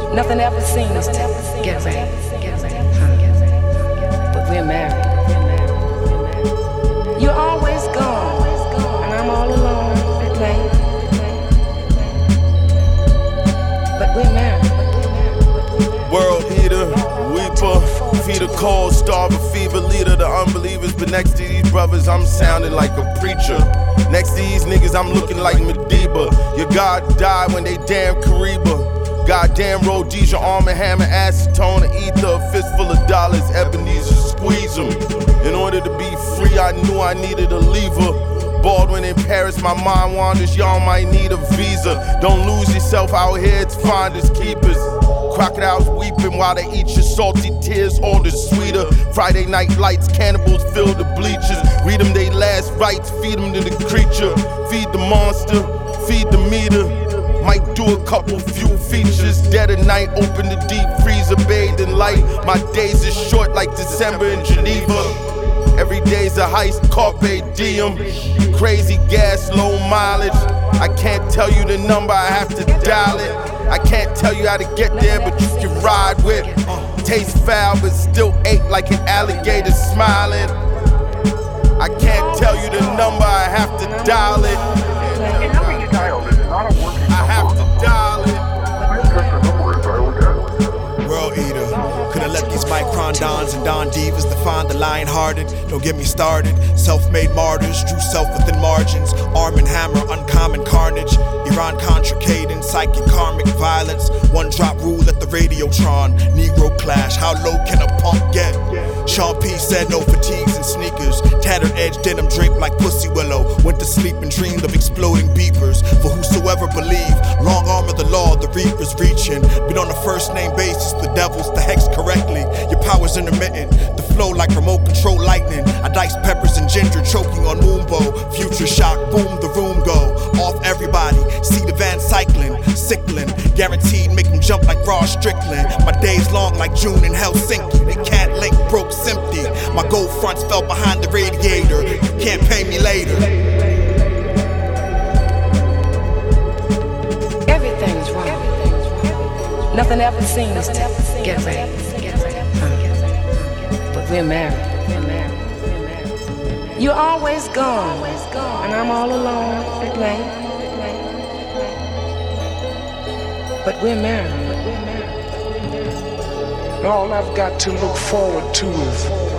Nothing ever seems to get right. But we're married. You're always gone, and I'm all alone at night. But we're married. World eater, weeper, feed a cold, starve a fever, leader to unbelievers. But next to these brothers, I'm sounding like a preacher. Next to these niggas, I'm looking like Mediba. Your God died when they damn Kariba. Goddamn Rhodesia, Arm and Hammer, acetone, and ether, a fistful of dollars, Ebenezer, squeeze them. In order to be free, I knew I needed a lever. Baldwin in Paris, my mind wanders, y'all might need a visa. Don't lose yourself out here, it's finders, keepers. Crocodiles weeping while they eat your salty tears, all the sweeter. Friday night lights, cannibals fill the bleachers. Read them they last rites, feed them to the creature. Feed the monster, feed the meter. Might do a couple few features. Dead at night, open the deep freezer, bathed in light. My days is short like December in Geneva. Every day's a heist, carpe diem. Crazy gas, low mileage. I can't tell you the number, I have to dial it. I can't tell you how to get there, but you can ride with. Taste foul, but still ache like an alligator smiling. I can't tell you the number, I have to dial it. The number you dialed is not a working number. I have to dial it. Please check the number and dial again. World eater. Could've let these Micron Dons and Don Divas define the lion-hearted. Don't get me started. Self-made martyrs, drew self within margins. Arm and hammer, uncommon carnage. Iran-Contra cadence, psychic karmic violence. One-drop rule at the Radiotron. Negro clash, how low can a punk get? Sean P said no fatigues and sneakers. Tattered edge denim draped like Pussy Willow. Went to sleep and dreamed of exploding beepers. For whosoever believe, long arm of the law, the reapers reaching. Been on a first name basis, the devil's the hex correctly. Your power's intermittent, the flow like remote control lightning. I dice peppers and ginger, choking on Moonbow. Future shock, boom, the room go. Off everybody, see the van cycling, sickling. Guaranteed make them jump like Ross Strickland. My days long like June in Helsinki. They can't link, broke empty. My gold fronts fell behind the radiator. You can't pay me later. Everything's wrong. Nothing ever seems to get right. But we're married. You're always gone, and I'm all alone at night. But we're married. All I've got to look forward to is